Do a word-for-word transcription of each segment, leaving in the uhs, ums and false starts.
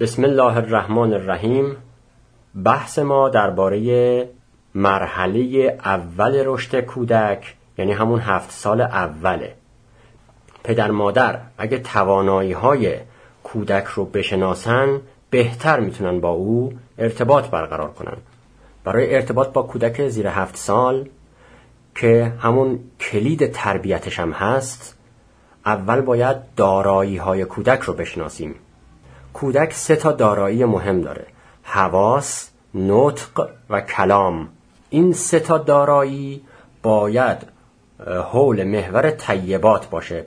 بسم الله الرحمن الرحیم. بحث ما درباره مرحله اول رشد کودک، یعنی همون هفت سال اوله. پدر مادر اگه توانایی های کودک رو بشناسن، بهتر میتونن با او ارتباط برقرار کنن. برای ارتباط با کودک زیر هفت سال که همون کلید تربیتش هم هست، اول باید دارایی های کودک رو بشناسیم. کودک سه تا دارایی مهم داره: حواس، نطق و کلام. این سه تا دارایی باید حول محور طیبات باشه.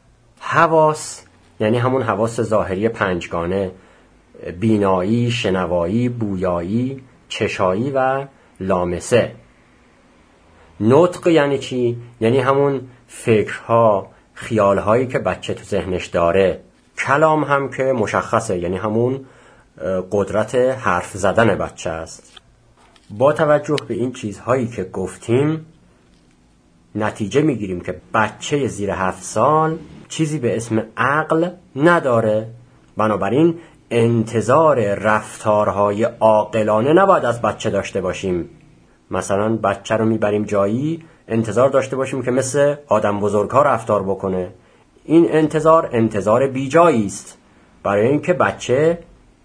حواس یعنی همون حواس ظاهری پنجگانه: بینایی، شنوایی، بویایی، چشایی و لامسه. نطق یعنی چی؟ یعنی همون فکرها، خیالهایی که بچه تو ذهنش داره. کلام هم که مشخصه، یعنی همون قدرت حرف زدن بچه است. با توجه به این چیزهایی که گفتیم، نتیجه میگیریم که بچه زیر هفت سال چیزی به اسم عقل نداره. بنابراین انتظار رفتارهای عاقلانه نباید از بچه داشته باشیم. مثلا بچه رو میبریم جایی، انتظار داشته باشیم که مثل آدم بزرگ‌ها رفتار بکنه. این انتظار انتظار بیجایی است، برای اینکه بچه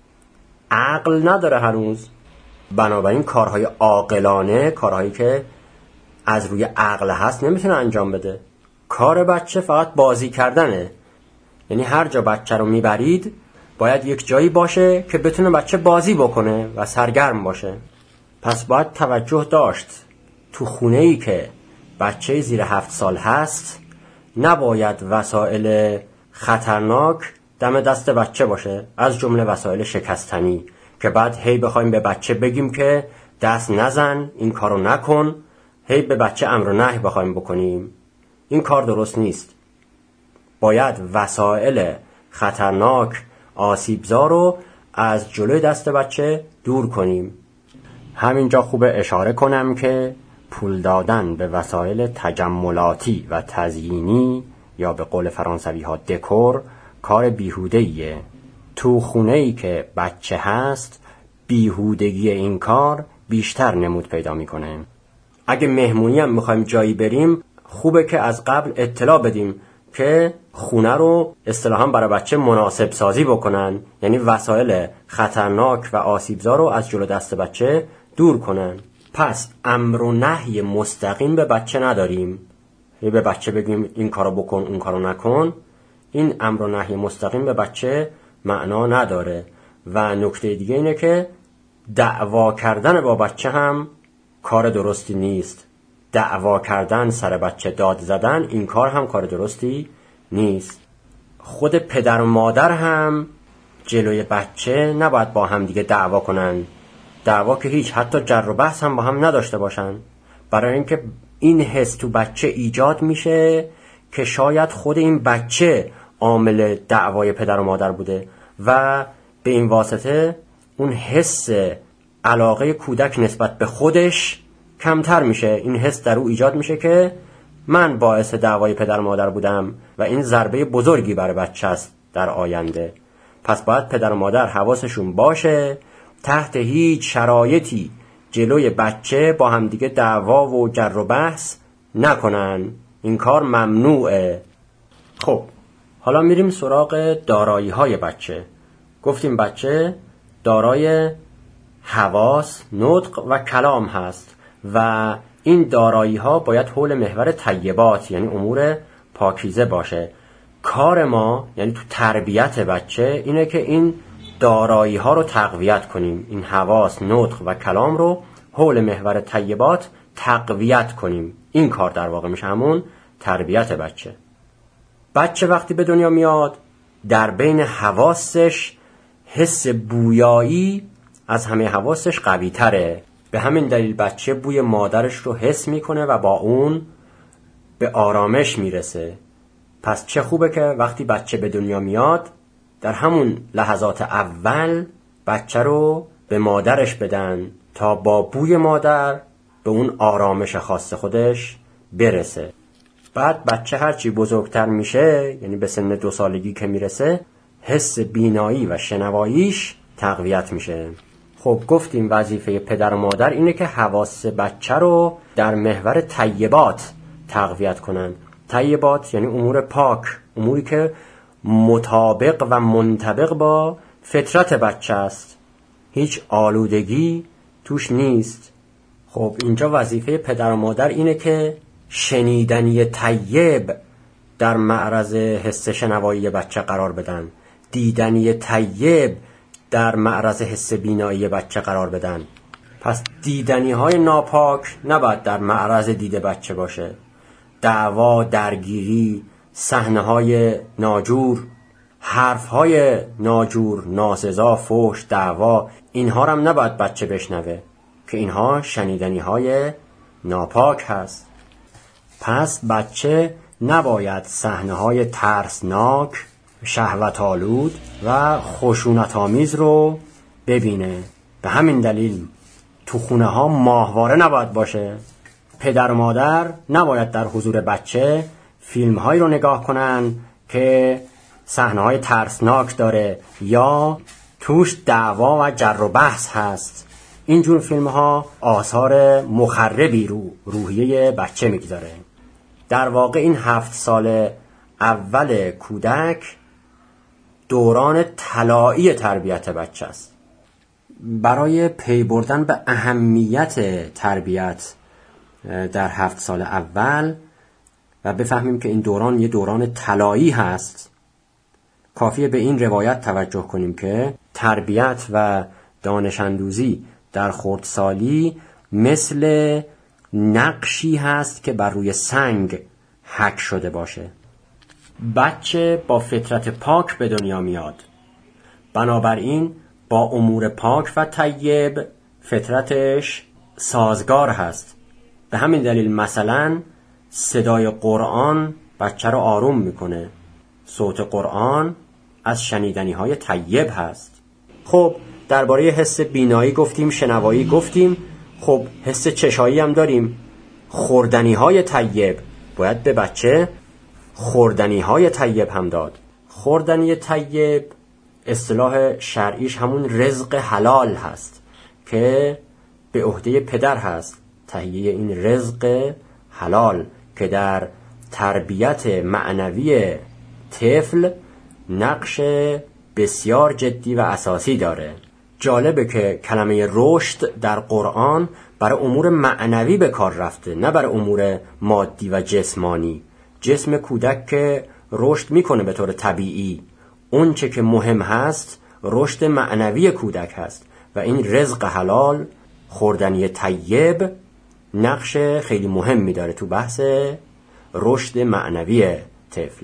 عقل نداره هنوز. بنابراین کارهای عاقلانه، کارهایی که از روی عقل هست، نمیتونه انجام بده. کار بچه فقط بازی کردنه. یعنی هر جا بچه رو میبرید باید یک جایی باشه که بتونه بچه بازی بکنه و سرگرم باشه. پس باید توجه داشت تو خونه‌ای که بچه زیر هفت سال هست نباید وسایل خطرناک دم دست بچه باشه، از جمله وسایل شکستنی، که بعد هی بخوایم به بچه بگیم که دست نزن، این کارو نکن، هی به بچه امر و نهی بخوایم بکنیم. این کار درست نیست. باید وسایل خطرناک، آسیبزا رو از جلوی دست بچه دور کنیم. همینجا خوبه اشاره کنم که پول دادن به وسایل تجملاتی و تزیینی، یا به قول فرانسوی ها دکور، کار بیهوده‌ایه. تو خونه‌ای که بچه هست، بیهودگی این کار بیشتر نمود پیدا میکنه. اگه مهمونی هم میخوایم جایی بریم، خوبه که از قبل اطلاع بدیم که خونه رو اصطلاحاً برای بچه مناسب سازی بکنن، یعنی وسایل خطرناک و آسیبزا رو از جلو دست بچه دور کنن. پس امر و نهی مستقیم به بچه نداریم. یه به بچه بگیم این کارو بکن، اون کارو نکن. این امر و نهی مستقیم به بچه معنا نداره. و نکته دیگه اینه که دعوا کردن با بچه هم کار درستی نیست. دعوا کردن سر بچه، داد زدن، این کار هم کار درستی نیست. خود پدر و مادر هم جلوی بچه نباید با هم دیگه دعوا کنن. دعوا که هیچ، حتی جر و بحث هم با هم نداشته باشن، برای اینکه این حس تو بچه ایجاد میشه که شاید خود این بچه عامل دعوای پدر و مادر بوده و به این واسطه اون حس علاقه کودک نسبت به خودش کمتر میشه. این حس در او ایجاد میشه که من باعث دعوای پدر و مادر بودم و این ضربه بزرگی برای بچه است در آینده. پس باید پدر و مادر حواسشون باشه تحت هیچ شرایطی جلوی بچه با همدیگه دعوا و جر و بحث نکنن. این کار ممنوعه. خب حالا میریم سراغ دارایی های بچه. گفتیم بچه دارای حواس، نطق و کلام هست و این دارایی ها باید حول محور طیبات، یعنی امور پاکیزه باشه. کار ما یعنی تو تربیت بچه اینه که این دارایی ها رو تقویت کنیم. این حواس، نطق و کلام رو حول محور طیبات تقویت کنیم. این کار در واقع میشه همون تربیت بچه. بچه وقتی به دنیا میاد، در بین حواسش حس بویایی از همه حواسش قوی تره. به همین دلیل بچه بوی مادرش رو حس میکنه و با اون به آرامش میرسه. پس چه خوبه که وقتی بچه به دنیا میاد، در همون لحظات اول بچه رو به مادرش بدن تا با بوی مادر به اون آرامش خاص خودش برسه. بعد بچه هرچی بزرگتر میشه، یعنی به سن دو سالگی که میرسه، حس بینایی و شنواییش تقویت میشه. خب گفتیم وظیفه پدر و مادر اینه که حواس بچه رو در محور طیبات تقویت کنن. طیبات یعنی امور پاک، اموری که مطابق و منطبق با فطرت بچه است، هیچ آلودگی توش نیست. خب اینجا وظیفه پدر و مادر اینه که شنیدنی طیب در معرض حس شنوایی بچه قرار بدن، دیدنی طیب در معرض حس بینایی بچه قرار بدن. پس دیدنی های ناپاک نباید در معرض دید بچه باشه. دعوا، درگیری، صحنه های ناجور، حرف های ناجور، ناسزا، فحش، دعوا، اینها رو هم نباید بچه بشنوه که اینها شنیدنی های ناپاک هست. پس بچه نباید صحنه های ترسناک، شهوت آلود و خشونت آمیز رو ببینه. به همین دلیل تو خونه ها ماهواره نباید باشه. پدر و مادر نباید در حضور بچه فیلم هایی رو نگاه کنن که صحنه های ترسناک داره یا توش دعوا و جر و بحث هست. اینجور فیلم ها آثار مخربی رو روحیه بچه میگذاره. در واقع این هفت سال اول کودک دوران طلایی تربیت بچه است. برای پی بردن به اهمیت تربیت در هفت سال اول و بفهمیم که این دوران یه دوران طلایی هست، کافیه به این روایت توجه کنیم که تربیت و دانش اندوزی در خردسالی مثل نقشی هست که بر روی سنگ حک شده باشه. بچه با فطرت پاک به دنیا میاد، بنابراین با امور پاک و طیب فطرتش سازگار هست. به همین دلیل مثلا صدای قرآن بچه رو آروم میکنه. صوت قرآن از شنیدنی های طیب هست. خب درباره حس بینایی گفتیم، شنوایی گفتیم. خب حس چشایی هم داریم. خوردنی های طیب، باید به بچه خوردنی های طیب هم داد. خوردنی طیب اصطلاح شرعیش همون رزق حلال هست که به عهده پدر هست. تهیه این رزق حلال که در تربیت معنوی طفل نقش بسیار جدی و اساسی داره. جالبه که کلمه رشد در قرآن برای امور معنوی به کار رفته، نه برای امور مادی و جسمانی. جسم کودک که رشد میکنه به طور طبیعی، اون چه که مهم هست رشد معنوی کودک هست و این رزق حلال، خوردنی طیب، نقش خیلی مهمی داره تو بحث رشد معنوی طفل.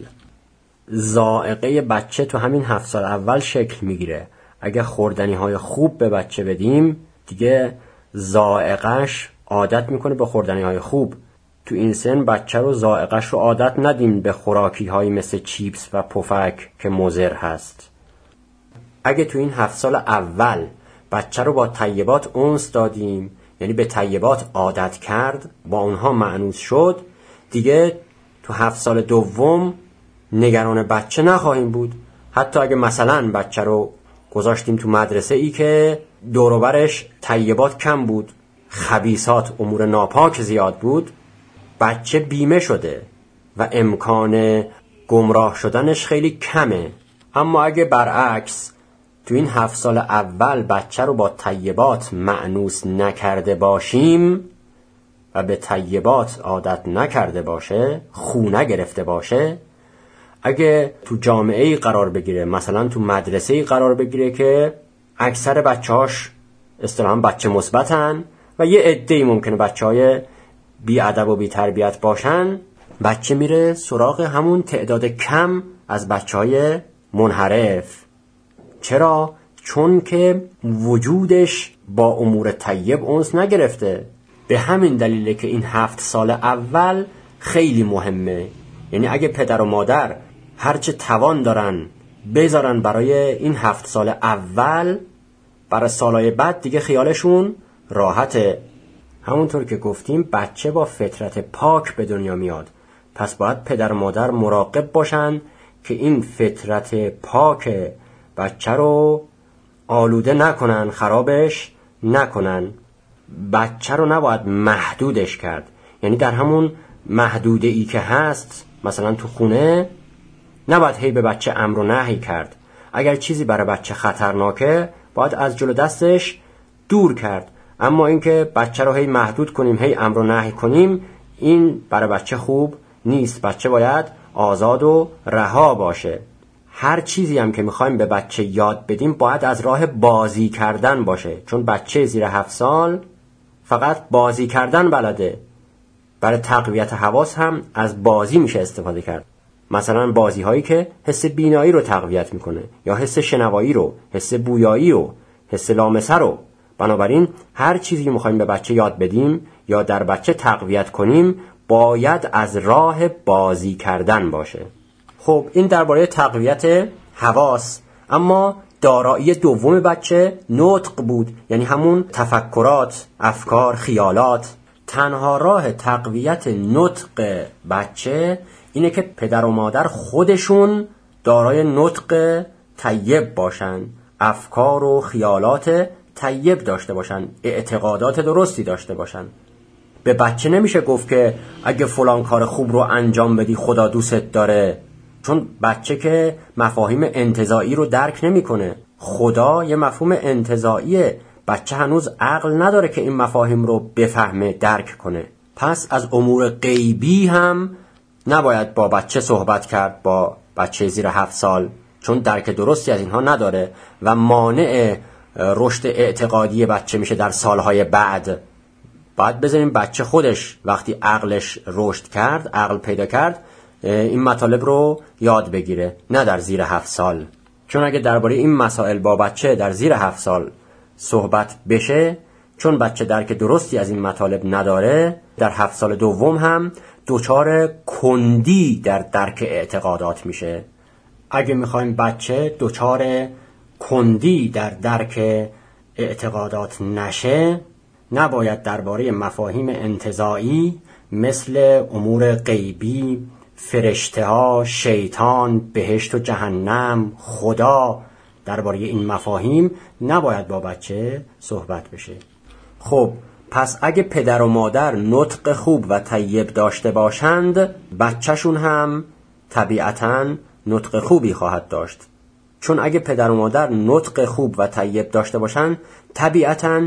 ذائقه بچه تو همین هفت سال اول شکل میگیره. اگه خوردنی های خوب به بچه بدیم دیگه ذائقه‌اش عادت میکنه به خوردنی های خوب. تو این سن بچه رو ذائقه‌اش رو عادت ندیم به خوراکی هایی مثل چیپس و پفک که مضر هست. اگه تو این هفت سال اول بچه رو با طیبات انس دادیم، یعنی به طیبات عادت کرد، با اونها مأنوس شد، دیگه تو هفت سال دوم نگران بچه نخواهیم بود. حتی اگه مثلا بچه رو گذاشتیم تو مدرسه ای که دور و برش طیبات کم بود، خبیثات، امور ناپاک زیاد بود، بچه بیمه شده و امکان گمراه شدنش خیلی کمه. اما اگه برعکس تو این هفت سال اول بچه رو با طیبات مأنوس نکرده باشیم و به طیبات عادت نکرده باشه، خو نگرفته باشه، اگه تو جامعه‌ای قرار بگیره، مثلا تو مدرسه‌ای قرار بگیره که اکثر بچه‌هاش اصطلاحاً بچه مثبتن و یه عده‌ای ممکنه بچه‌های بی ادب و بی تربیت باشن، بچه میره سراغ همون تعداد کم از بچه‌های منحرف. چرا؟ چون که وجودش با امور طیب انس نگرفته. به همین دلیله که این هفت سال اول خیلی مهمه. یعنی اگه پدر و مادر هرچه توان دارن بذارن برای این هفت سال اول، برای سالهای بعد دیگه خیالشون راحته. همونطور که گفتیم بچه با فطرت پاک به دنیا میاد، پس باید پدر و مادر مراقب باشن که این فطرت پاک بچه رو آلوده نکنن، خرابش نکنن. بچه رو نباید محدودش کرد، یعنی در همون محدوده ای که هست، مثلا تو خونه نباید هی به بچه امر و نهی کرد. اگر چیزی برای بچه خطرناکه باید از جلو دستش دور کرد، اما اینکه بچه رو هی محدود کنیم، هی امر و نهی کنیم، این برای بچه خوب نیست. بچه باید آزاد و رها باشه. هر چیزی هم که میخوایم به بچه یاد بدیم باید از راه بازی کردن باشه، چون بچه زیر هفت سال فقط بازی کردن بلده. برای تقویت حواس هم از بازی میشه استفاده کرد. مثلا بازی هایی که حس بینایی رو تقویت میکنه، یا حس شنوایی رو، حس بویایی رو، حس لامسه رو. بنابراین هر چیزی میخوایم به بچه یاد بدیم یا در بچه تقویت کنیم باید از راه بازی کردن باشه. خب این درباره تقویت حواس. اما دارایی دوم بچه نطق بود، یعنی همون تفکرات، افکار، خیالات. تنها راه تقویت نطق بچه اینه که پدر و مادر خودشون دارای نطق طیب باشن، افکار و خیالات طیب داشته باشن، اعتقادات درستی داشته باشن. به بچه نمیشه گفت که اگه فلان کار خوب رو انجام بدی خدا دوست داره، چون بچه که مفاهیم انتزاعی رو درک نمیکنه. خدا یه مفهوم انتزاعیه، بچه هنوز عقل نداره که این مفاهیم رو بفهمه، درک کنه. پس از امور غیبی هم نباید با بچه صحبت کرد، با بچه زیر هفت سال، چون درک درستی از اینها نداره و مانع رشد اعتقادی بچه میشه در سالهای بعد. باید بذاریم بچه خودش وقتی عقلش رشد کرد، عقل پیدا کرد، این مطالب رو یاد بگیره، نه در زیر هفت سال. چون اگه درباره این مسائل با بچه در زیر هفت سال صحبت بشه، چون بچه درک درستی از این مطالب نداره، در هفت سال دوم هم دچار کندی در درک اعتقادات میشه. اگه میخوایم بچه دچار کندی در درک اعتقادات نشه، نباید درباره مفاهیم انتزاعی مثل امور غیبی، فرشته ها، شیطان، بهشت و جهنم، خدا، درباره این مفاهیم نباید با بچه صحبت بشه. خب پس اگه پدر و مادر نطق خوب و طیب داشته باشند، بچهشون هم طبیعتاً نطق خوبی خواهد داشت. چون اگه پدر و مادر نطق خوب و طیب داشته باشند، طبیعتاً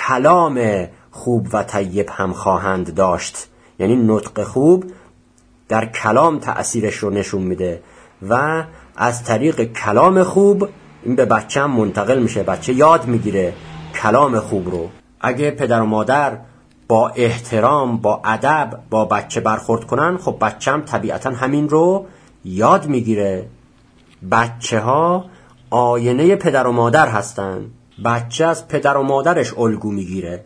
کلام خوب و طیب هم خواهند داشت. یعنی نطق خوب در کلام تأثیرش رو نشون میده و از طریق کلام خوب این به بچه هم منتقل میشه. بچه یاد میگیره کلام خوب رو. اگه پدر و مادر با احترام، با ادب با بچه برخورد کنن، خب بچه هم طبیعتا همین رو یاد میگیره. بچه ها آینه پدر و مادر هستن. بچه از پدر و مادرش الگو میگیره.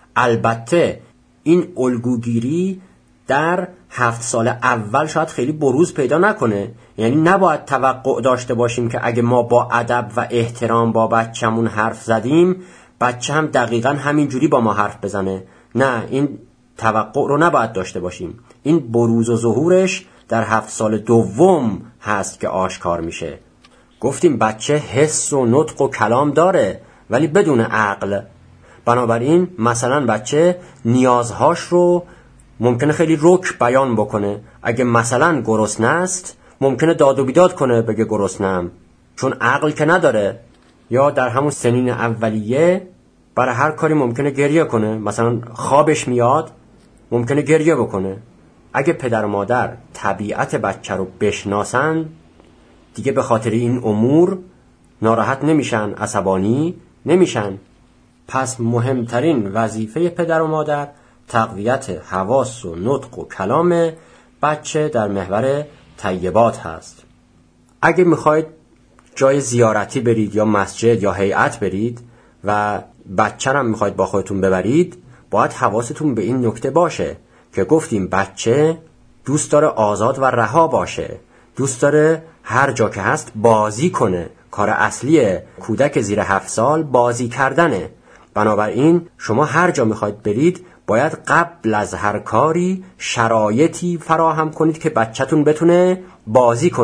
البته این الگوگیری در هفت سال اول شاید خیلی بروز پیدا نکنه، یعنی نباید توقع داشته باشیم که اگه ما با ادب و احترام با بچه‌مون حرف زدیم، بچه هم دقیقاً همینجوری با ما حرف بزنه. نه، این توقع رو نباید داشته باشیم. این بروز و ظهورش در هفت سال دوم هست که آشکار میشه. گفتیم بچه حس و نطق و کلام داره ولی بدون عقل. بنابراین مثلا بچه نیازهاش رو ممکنه خیلی رک بیان بکنه. اگه مثلا گرسنه است ممکنه داد و بیداد کنه، بگه گرسنه‌ام، چون عقل که نداره. یا در همون سنین اولیه برای هر کاری ممکنه گریه کنه، مثلا خوابش میاد ممکنه گریه بکنه. اگه پدر و مادر طبیعت بچه رو بشناسن، دیگه به خاطر این امور ناراحت نمیشن، عصبانی نمیشن. پس مهمترین وظیفه پدر و مادر تقویت حواس و نطق و کلام بچه در محور طیبات هست. اگه میخواید جای زیارتی برید یا مسجد یا هیئت برید و بچه هم میخواید با خودتون ببرید، باید حواستون به این نکته باشه که گفتیم بچه دوست داره آزاد و رها باشه، دوست داره هر جا که هست بازی کنه. کار اصلی کودک زیر هفت سال بازی کردنه. بنابراین شما هر جا میخواید برید باید قبل از هر کاری شرایطی فراهم کنید که بچه‌تون بتونه بازی کنه.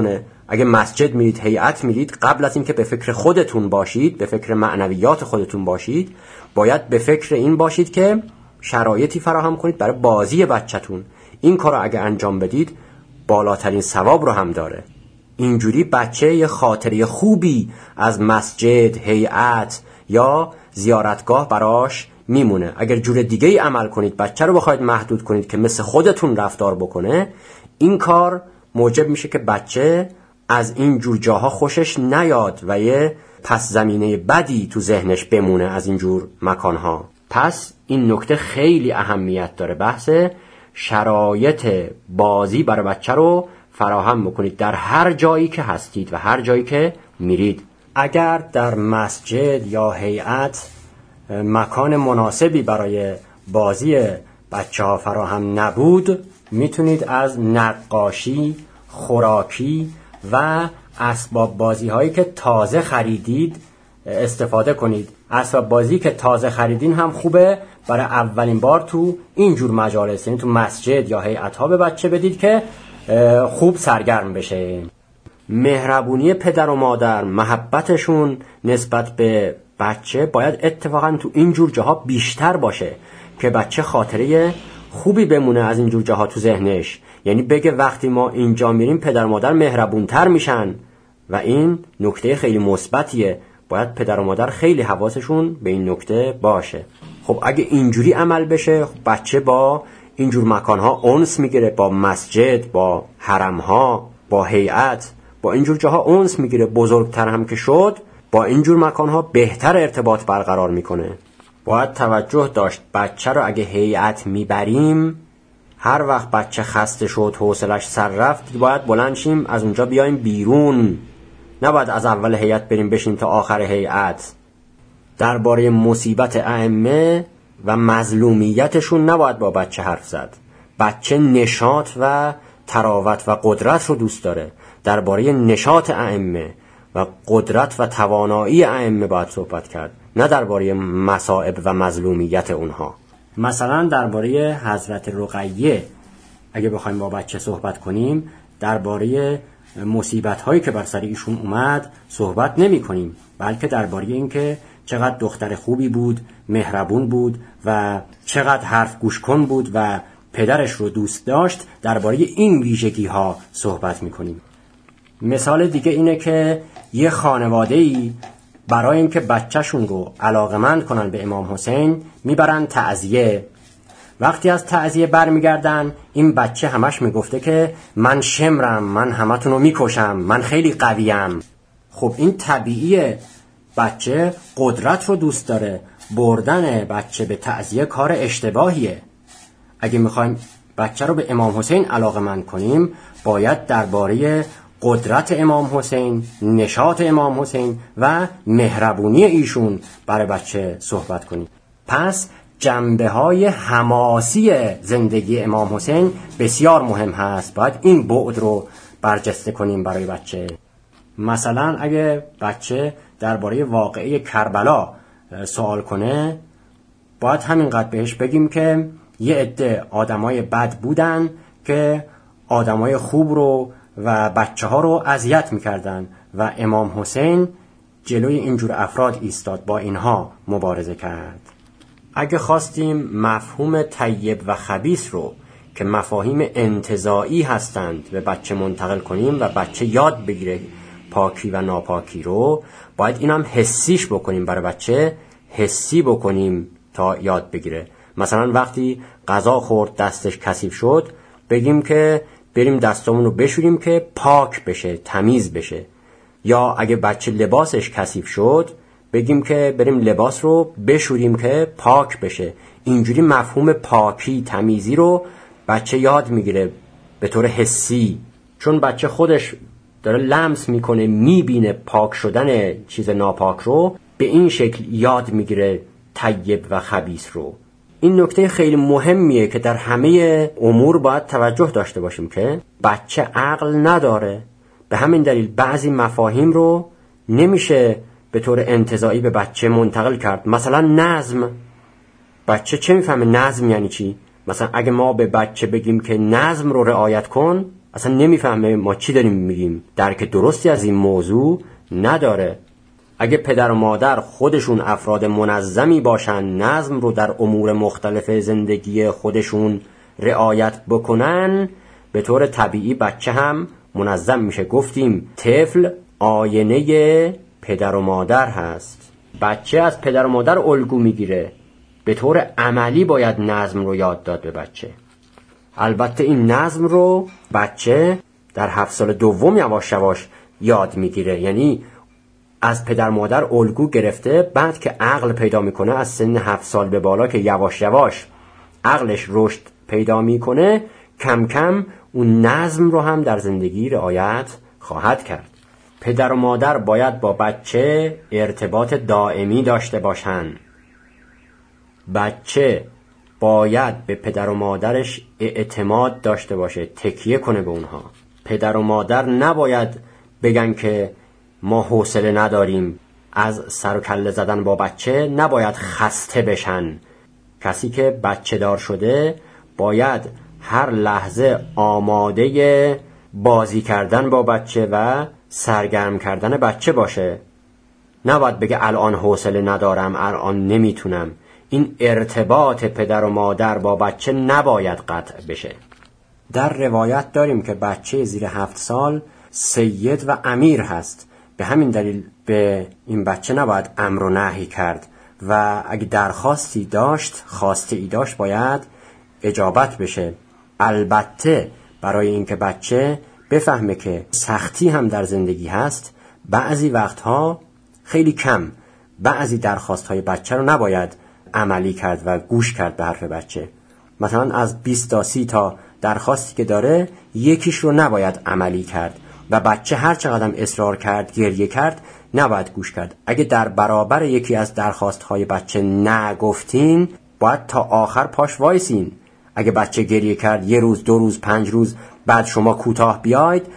اگه مسجد میرید، هیئت میرید، قبل از اینکه به فکر خودتون باشید، به فکر معنویات خودتون باشید، باید به فکر این باشید که شرایطی فراهم کنید برای بازی بچه‌تون. این کار رو اگه انجام بدید بالاترین ثواب رو هم داره. اینجوری بچه یه خاطره خوبی از مسجد، هیئت یا زیارتگاه براش میمونه. اگر جور دیگه ای عمل کنید، بچه رو بخواید محدود کنید که مثل خودتون رفتار بکنه، این کار موجب میشه که بچه از این جور جاها خوشش نیاد و یه پس زمینه بدی تو ذهنش بمونه از این جور مکانها. پس این نکته خیلی اهمیت داره، بحث شرایط بازی برای بچه رو فراهم بکنید در هر جایی که هستید و هر جایی که میرید. اگر در مسجد یا هیئت مکان مناسبی برای بازی بچه ها فراهم نبود، میتونید از نقاشی، خوراکی و اسباب بازی هایی که تازه خریدید استفاده کنید. اسباب بازی که تازه خریدین هم خوبه برای اولین بار تو اینجور مجالس، یعنی تو مسجد یا هیئت ها به بچه بدید که خوب سرگرم بشه. مهربونی پدر و مادر، محبتشون نسبت به بچه باید اتفاقا تو اینجور جاها بیشتر باشه که بچه خاطره خوبی بمونه از اینجور جاها تو ذهنش. یعنی بگه وقتی ما اینجا میریم پدر و مادر مهربونتر میشن و این نکته خیلی مثبتیه. باید پدر و مادر خیلی حواسشون به این نکته باشه. خب اگه اینجوری عمل بشه، بچه با اینجور مکانها انس میگیره، با مسجد، با حرمها، با هیئت، با اینجور جاها انس میگیره. بزرگتر هم که شد با اینجور مکانها بهتر ارتباط برقرار میکنه. باید توجه داشت بچه رو اگه هیئت میبریم، هر وقت بچه خسته شد، حوصلش سر رفت، باید بلند شیم از اونجا بیایم بیرون. نباید از اول هیئت بریم بشین تا آخر هیئت. درباره مصیبت ائمه و مظلومیتشون نباید با بچه حرف زد. بچه نشاط و تراوت و قدرت رو دوست داره. درباره نشاط ائمه و قدرت و توانایی ائمه باید صحبت کرد، نه درباره مصائب و مظلومیت اونها. مثلا درباره حضرت رقیه اگه بخوایم با بچه صحبت کنیم، درباره مصیبت هایی که بر سر ایشون اومد صحبت نمی کنیم، بلکه درباره این که چقدر دختر خوبی بود، مهربون بود و چقدر حرف گوش کن بود و پدرش رو دوست داشت، درباره این ویژگی ها صحبت می کنیم. مثال دیگه اینه که یه خانواده‌ای برای اینکه بچه‌شون رو علاقمند کنن به امام حسین میبرن تعزیه. وقتی از تعزیه برمیگردن، این بچه همش میگفته که من شمرم، من همتون رو میکشم، من خیلی قویم. خب این طبیعیه، بچه قدرت رو دوست داره. بردن بچه به تعزیه کار اشتباهیه. اگه میخوایم بچه رو به امام حسین علاقمند کنیم، باید درباره قدرت امام حسین، نشاط امام حسین و مهربونی ایشون برای بچه صحبت کنیم. پس جنبه های حماسی زندگی امام حسین بسیار مهم هست. باید این بعد رو برجسته کنیم برای بچه. مثلا اگه بچه درباره واقعه کربلا سوال کنه، باید همینقدر بهش بگیم که یه عده آدمای بد بودن که آدمای خوب رو و بچه ها رو اذیت میکردن و امام حسین جلوی اینجور افراد ایستاد، با اینها مبارزه کرد. اگه خواستیم مفهوم طیب و خبیث رو که مفاهیم انتزاعی هستند به بچه منتقل کنیم و بچه یاد بگیره پاکی و ناپاکی رو، باید اینم حسیش بکنیم، برای بچه حسی بکنیم تا یاد بگیره. مثلا وقتی غذا خورد دستش کثیف شد، بگیم که بریم دستامون رو بشوریم که پاک بشه، تمیز بشه. یا اگه بچه لباسش کثیف شد، بگیم که بریم لباس رو بشوریم که پاک بشه. اینجوری مفهوم پاکی، تمیزی رو بچه یاد میگیره به طور حسی، چون بچه خودش داره لمس میکنه، میبینه پاک شدن چیز ناپاک رو، به این شکل یاد میگیره طیب و خبیث رو. این نکته خیلی مهمیه که در همه امور باید توجه داشته باشیم که بچه عقل نداره. به همین دلیل بعضی مفاهیم رو نمیشه به طور انتزاعی به بچه منتقل کرد. مثلا نظم، بچه چه میفهمه نظم یعنی چی؟ مثلا اگه ما به بچه بگیم که نظم رو رعایت کن، اصلا نمیفهمه ما چی داریم میگیم، درک درستی از این موضوع نداره. اگه پدر و مادر خودشون افراد منظمی باشن، نظم رو در امور مختلف زندگی خودشون رعایت بکنن، به طور طبیعی بچه هم منظم میشه. گفتیم طفل آینه پدر و مادر هست. بچه از پدر و مادر الگو میگیره. به طور عملی باید نظم رو یاد داد به بچه. البته این نظم رو بچه در هفت سال دوم یواش یواش یاد میگیره، یعنی از پدر مادر الگو گرفته. بعد که عقل پیدا میکنه از سن هفت سال به بالا که یواش یواش عقلش رشد پیدا میکنه، کم کم اون نظم رو هم در زندگی رعایت خواهد کرد. پدر و مادر باید با بچه ارتباط دائمی داشته باشن. بچه باید به پدر و مادرش اعتماد داشته باشه، تکیه کنه به اونها. پدر و مادر نباید بگن که ما حوصله نداریم. از سر و کله زدن با بچه نباید خسته بشن. کسی که بچه دار شده باید هر لحظه آماده بازی کردن با بچه و سرگرم کردن بچه باشه. نباید بگه الان حوصله ندارم، الان نمیتونم. این ارتباط پدر و مادر با بچه نباید قطع بشه. در روایت داریم که بچه زیر هفت سال سید و امیر هست. به همین دلیل به این بچه نباید امر و نهی کرد و اگه درخواستی داشت، خواسته ای داشت، باید اجابت بشه. البته برای اینکه بچه بفهمه که سختی هم در زندگی هست، بعضی وقتها خیلی کم بعضی درخواست‌های بچه رو نباید عملی کرد و گوش کرد به حرف بچه. مثلا از بیست تا سی تا درخواستی که داره، یکیش رو نباید عملی کرد و بچه هر چقدر اصرار کرد، گریه کرد، نباید گوش کرد. اگه در برابر یکی از درخواست‌های بچه نگفتین، باید تا آخر پاش وایسین. اگه بچه گریه کرد یه روز، دو روز، پنج روز، بعد شما کوتاه بیاید،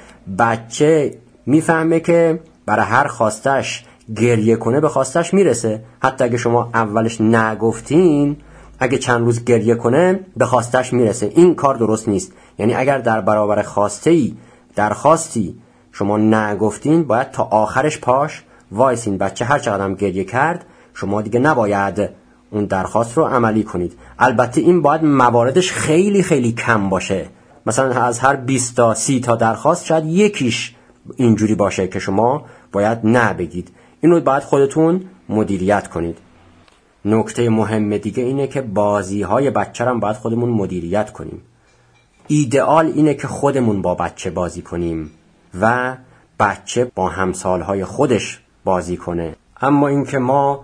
بچه میفهمه که برای هر خواستش گریه کنه به خواستش میرسه. حتی اگه شما اولش نگفتین، اگه چند روز گریه کنه به خواستش میرسه. این کار درست نیست. یعنی اگر در برابر خواسته‌ای، درخواستی شما نگفتین، باید تا آخرش پاش وایسین. بچه هر چقدر هم گریه کرد، شما دیگه نباید اون درخواست رو عملی کنید. البته این باید مواردش خیلی خیلی کم باشه. مثلا از هر بیست تا سی تا درخواست شاید یکیش اینجوری باشه که شما باید نه بگید. اینو باید خودتون مدیریت کنید. نکته مهم دیگه اینه که بازی‌های بچه رو باید خودمون مدیریت کنیم. ایدئال اینه که خودمون با بچه بازی کنیم و بچه با همسالهای خودش بازی کنه. اما اینکه ما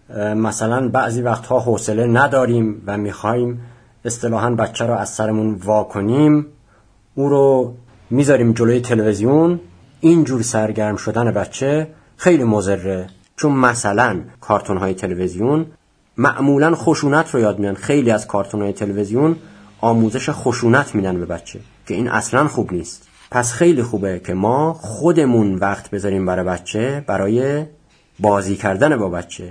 مثلا بعضی وقتها حوصله نداریم و میخوایم اصطلاحاً بچه رو از سرمون وا کنیم، او رو میذاریم جلوی تلویزیون، اینجور سرگرم شدن بچه خیلی مضره. چون مثلا کارتون‌های تلویزیون معمولاً خشونت رو یاد میدن. خیلی از کارتون‌های تلویزیون آموزش خشونت میدن به بچه که این اصلاً خوب نیست. پس خیلی خوبه که ما خودمون وقت بذاریم برای بچه، برای بازی کردن با بچه.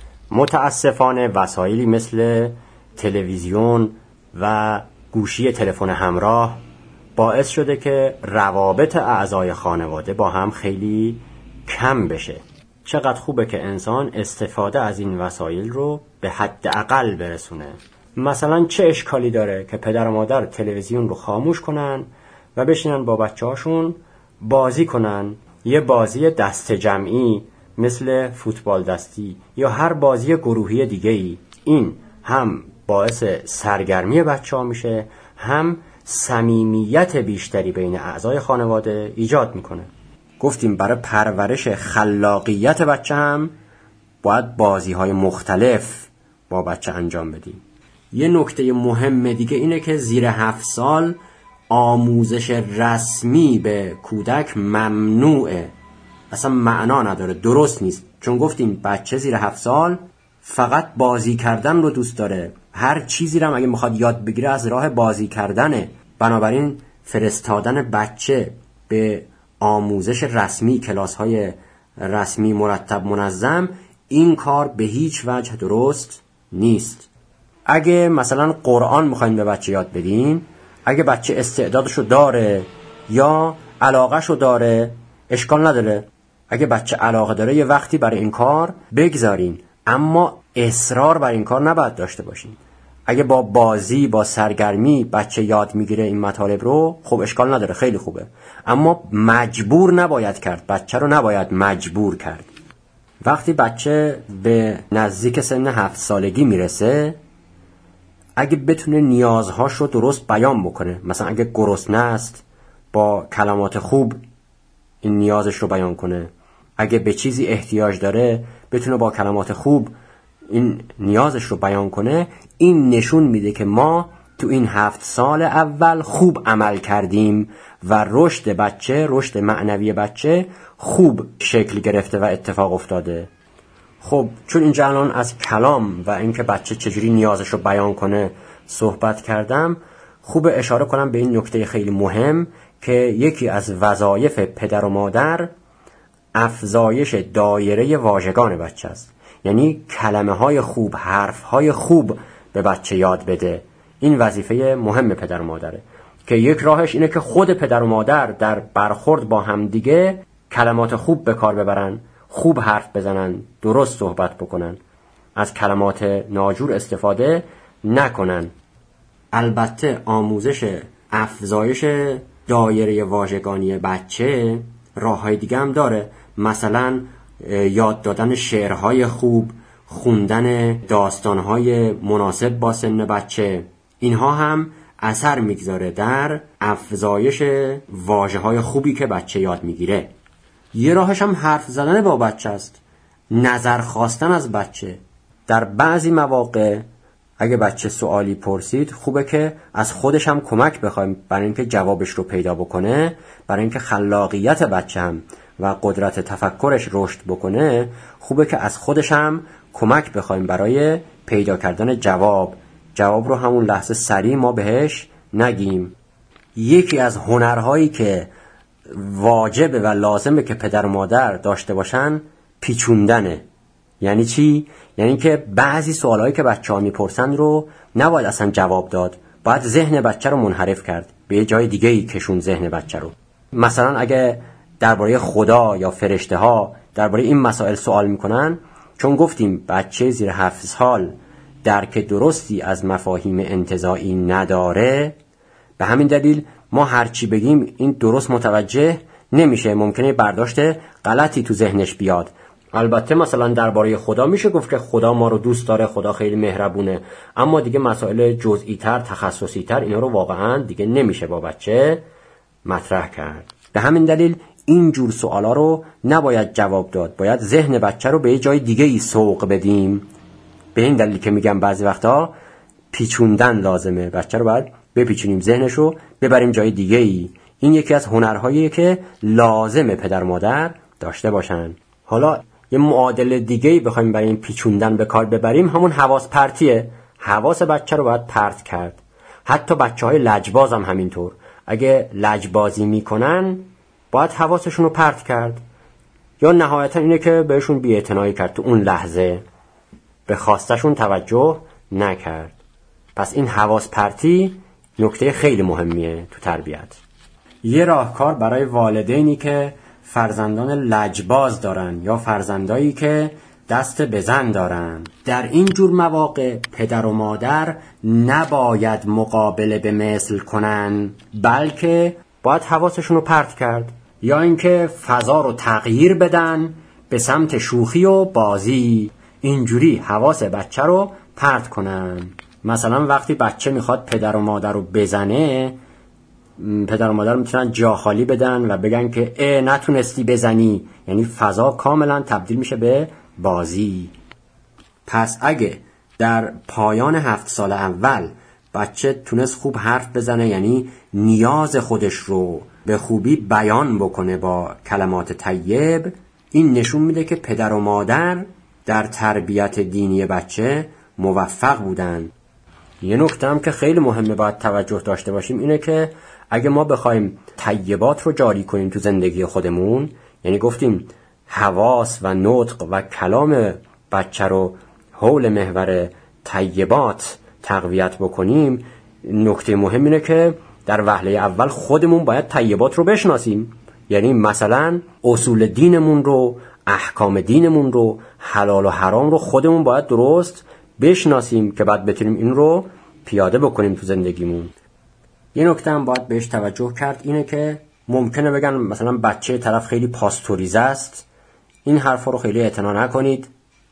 متاسفانه وسایلی مثل تلویزیون و گوشی تلفن همراه باعث شده که روابط اعضای خانواده با هم خیلی کم بشه. چقدر خوبه که انسان استفاده از این وسایل رو به حد اقل برسونه. مثلا چه اشکالی داره که پدر و مادر تلویزیون رو خاموش کنن و بشینن با بچه هاشون بازی کنن، یه بازی دست جمعی مثل فوتبال دستی یا هر بازی گروهی دیگه‌ای. این هم باعث سرگرمی بچه ها میشه، هم صمیمیت بیشتری بین اعضای خانواده ایجاد میکنه. گفتیم برای پرورش خلاقیت بچه هم باید بازی های مختلف با بچه انجام بدیم. یه نکته مهم دیگه اینه که زیر هفت سال آموزش رسمی به کودک ممنوعه. اصلا معنا نداره، درست نیست. چون گفتیم بچه زیر هفت سال فقط بازی کردن رو دوست داره. هر چیزی رو هم اگه میخواد یاد بگیره از راه بازی کردنه. بنابراین فرستادن بچه به آموزش رسمی، کلاس‌های رسمی مرتب منظم، این کار به هیچ وجه درست نیست. اگه مثلا قرآن میخواین به بچه یاد بدین، اگه بچه استعدادشو داره، یا علاقه‌شو داره، اشکال نداره. اگه بچه علاقه داره یه وقتی برای این کار بگذارین، اما اصرار بر این کار نباید داشته باشین. اگه با بازی، با سرگرمی بچه یاد میگیره این مطالب رو، خب اشکال نداره، خیلی خوبه. اما مجبور نباید کرد، بچه رو نباید مجبور کرد. وقتی بچه به نزدیک سن هفت سالگی میرسه، اگه بتونه نیازهاش رو درست بیان بکنه، مثلا اگه گرسنه است با کلمات خوب این نیازش رو بیان کنه، اگه به چیزی احتیاج داره بتونه با کلمات خوب این نیازش رو بیان کنه، این نشون میده که ما تو این هفت سال اول خوب عمل کردیم و رشد بچه، رشد معنوی بچه خوب شکل گرفته و اتفاق افتاده. خب چون اینجا الان از کلام و اینکه بچه چجوری نیازش رو بیان کنه صحبت کردم، خوب اشاره کنم به این نکته خیلی مهم که یکی از وظایف پدر و مادر افزایش دایره واژگان بچه است. یعنی کلمه های خوب، حرف های خوب به بچه یاد بده. این وظیفه مهم پدر و مادره که یک راهش اینه که خود پدر و مادر در برخورد با همدیگه کلمات خوب به کار ببرن، خوب حرف بزنن، درست صحبت بکنن، از کلمات ناجور استفاده نکنن. البته آموزش افزایش دایره واژگانی بچه راه‌های دیگه هم داره، مثلا یاد دادن شعرهای خوب، خوندن داستانهای مناسب با سن بچه، اینها هم اثر میگذاره در افزایش واژه‌های خوبی که بچه یاد میگیره. یه راهش هم حرف زدن با بچه است، نظر خواستن از بچه. در بعضی مواقع اگه بچه سوالی پرسید خوبه که از خودش هم کمک بخوایم برای اینکه جوابش رو پیدا بکنه، برای اینکه خلاقیت بچه هم و قدرت تفکرش رشد بکنه. خوبه که از خودش هم کمک بخوایم برای پیدا کردن جواب. جواب رو همون لحظه سریع ما بهش نگیم. یکی از هنرهایی که واجبه و لازمه که پدر و مادر داشته باشن پیچوندنه. یعنی چی؟ یعنی که بعضی سوالایی که بچه‌ها میپرسن رو نباید اصلا جواب داد، باید ذهن بچه رو منحرف کرد، به یه جای دیگه ای کشون ذهن بچه رو. مثلا اگه درباره خدا یا فرشته ها درباره این مسائل سوال میکنن، چون گفتیم بچه زیر هفت سال درک درستی از مفاهیم انتزاعی نداره، به همین دلیل ما هرچی بگیم این درست متوجه نمیشه، ممکنه برداشت غلطی تو ذهنش بیاد. البته مثلا درباره خدا میشه گفت که خدا ما رو دوست داره، خدا خیلی مهربونه، اما دیگه مسائل جزئی تر، تخصصی تر، اینا رو واقعا دیگه نمیشه با بچه مطرح کرد. به همین دلیل این جور سوالا رو نباید جواب داد، باید ذهن بچه رو به یه جای دیگه ای سوق بدیم. به این دلیل که میگم بعضی وقتا پیچوندن لازمه، بچه رو باید بپیچونیم، ذهنش رو ببریم جای دیگه ای. این یکی از هنرهاییه که لازمه پدر مادر داشته باشن. حالا یه معادل دیگه‌ای بخوایم برای این پیچوندن به کار ببریم، همون حواس پرتیه. حواس بچه رو باید پرت کرد. حتی بچه‌های لجباز هم همینطور. اگه لجبازی میکنن باید حواسشون رو پرت کرد، یا نهایتا اینه که بهشون بی‌اعتنایی کرد، تو اون لحظه به خواستشون توجه نکرد. پس این حواس پرتی نکته خیلی مهمیه تو تربیت. یه راهکار برای والدینی که فرزندان لجباز دارن یا فرزندایی که دست بزن دارن، در این جور مواقع پدر و مادر نباید مقابله به مثل کنن، بلکه باید حواسشون رو پرت کرد، یا اینکه فضا رو تغییر بدن به سمت شوخی و بازی. اینجوری حواس بچه رو پرت کنن. مثلا وقتی بچه میخواد پدر و مادر رو بزنه، پدر و مادر میتونن جا خالی بدن و بگن که اه نتونستی بزنی، یعنی فضا کاملا تبدیل میشه به بازی. پس اگه در پایان هفت سال اول بچه تونست خوب حرف بزنه، یعنی نیاز خودش رو به خوبی بیان بکنه با کلمات طیب، این نشون میده که پدر و مادر در تربیت دینی بچه موفق بودن. یه نکته هم که خیلی مهمه باید توجه داشته باشیم اینه که اگه ما بخوایم طیبات رو جاری کنیم تو زندگی خودمون، یعنی گفتیم حواس و نطق و کلام بچه رو حول محور طیبات تقویت بکنیم، نکته مهم اینه که در وهله اول خودمون باید طیبات رو بشناسیم. یعنی مثلا اصول دینمون رو، احکام دینمون رو، حلال و حرام رو خودمون باید درست بشناسیم که بعد بتونیم این رو پیاده بکنیم تو زندگیمون. یه نکته هم باید بهش توجه کرد، اینه که ممکنه بگن مثلا بچه طرف خیلی پاستوریزه است. این حرفا رو خیلی اعتنا نکنید.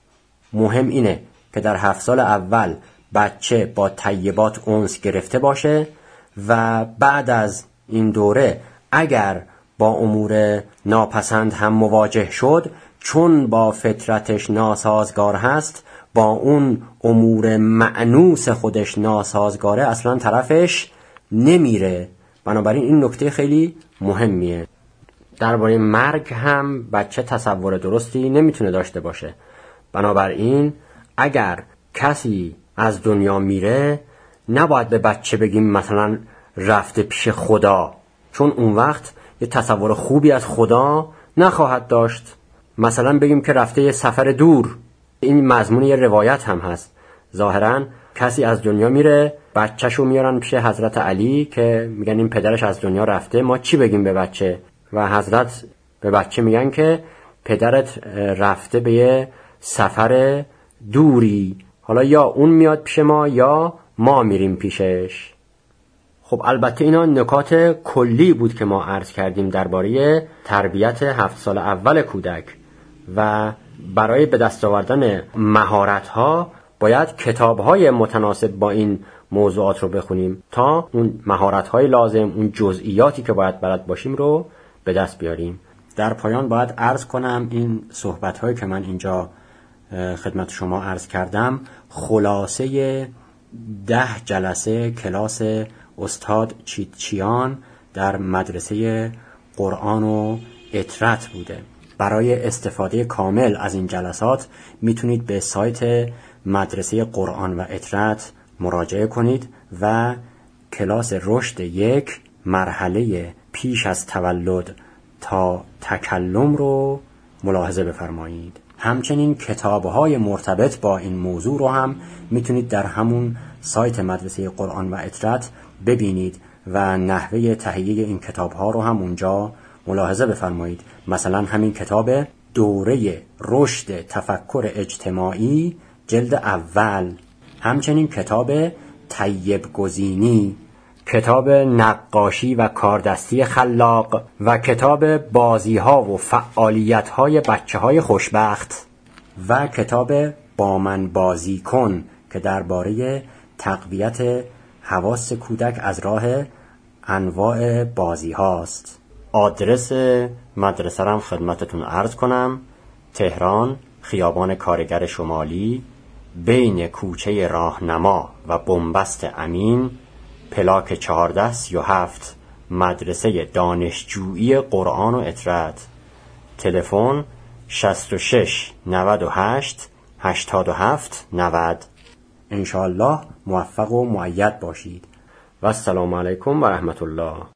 مهم اینه که در هفت سال اول بچه با طیبات انس گرفته باشه و بعد از این دوره اگر با امور ناپسند هم مواجه شد، چون با فطرتش ناسازگار هست، با اون امور مأنوس خودش ناسازگاره، اصلا طرفش نمیره. بنابراین این نکته خیلی مهمیه. درباره مرگ هم بچه تصور درستی نمیتونه داشته باشه. بنابراین اگر کسی از دنیا میره، نباید به بچه بگیم مثلا رفته پیش خدا، چون اون وقت یه تصور خوبی از خدا نخواهد داشت. مثلا بگیم که رفته یه سفر دور. این مضمون یه روایت هم هست. ظاهراً کسی از دنیا میره، بچه‌شو میارن پیش حضرت علی که میگن این پدرش از دنیا رفته، ما چی بگیم به بچه؟ و حضرت به بچه میگن که پدرت رفته به یه سفر دوری، حالا یا اون میاد پیش ما یا ما میریم پیشش. خب البته اینا نکات کلی بود که ما عرض کردیم درباره تربیت هفت سال اول کودک و برای به دست آوردن مهارت‌ها باید کتاب‌های متناسب با این موضوعات رو بخونیم تا اون مهارت‌های لازم، اون جزئیاتی که باید بلد باشیم رو به دست بیاریم. در پایان باید عرض کنم این صحبت‌هایی که من اینجا خدمت شما عرض کردم خلاصه ده جلسه کلاس استاد چیتچیان در مدرسه قرآن و اطرت بوده. برای استفاده کامل از این جلسات میتونید به سایت مدرسه قرآن و اطرت مراجعه کنید و کلاس رشد یک مرحله پیش از تولد تا تکلم رو ملاحظه بفرمایید. همچنین کتاب‌های مرتبط با این موضوع رو هم میتونید در همون سایت مدرسه قرآن و اطرت ببینید و نحوه تهیه این کتاب‌ها رو هم اونجا ملاحظه بفرمایید. مثلا همین کتاب دوره رشد تفکر اجتماعی جلد اول، همچنین کتاب طیب گزینی، کتاب نقاشی و کاردستی خلاق و کتاب بازی‌ها و فعالیت‌های بچه‌های خوشبخت و کتاب با من بازی کن که درباره تقویت حواس کودک از راه انواع بازی هاست. آدرس مدرسه رم خدمتتون عرض کنم: تهران، خیابان کارگر شمالی، بین کوچه راهنما و بنبست امین، پلاک چهارده سی و هفت، مدرسه دانشجویی قرآن و اطرت. تلفن شصت و شش نود و هشت هشتاد و هفت نود. انشاءالله موفق و مؤید باشید و السلام علیکم و رحمت الله.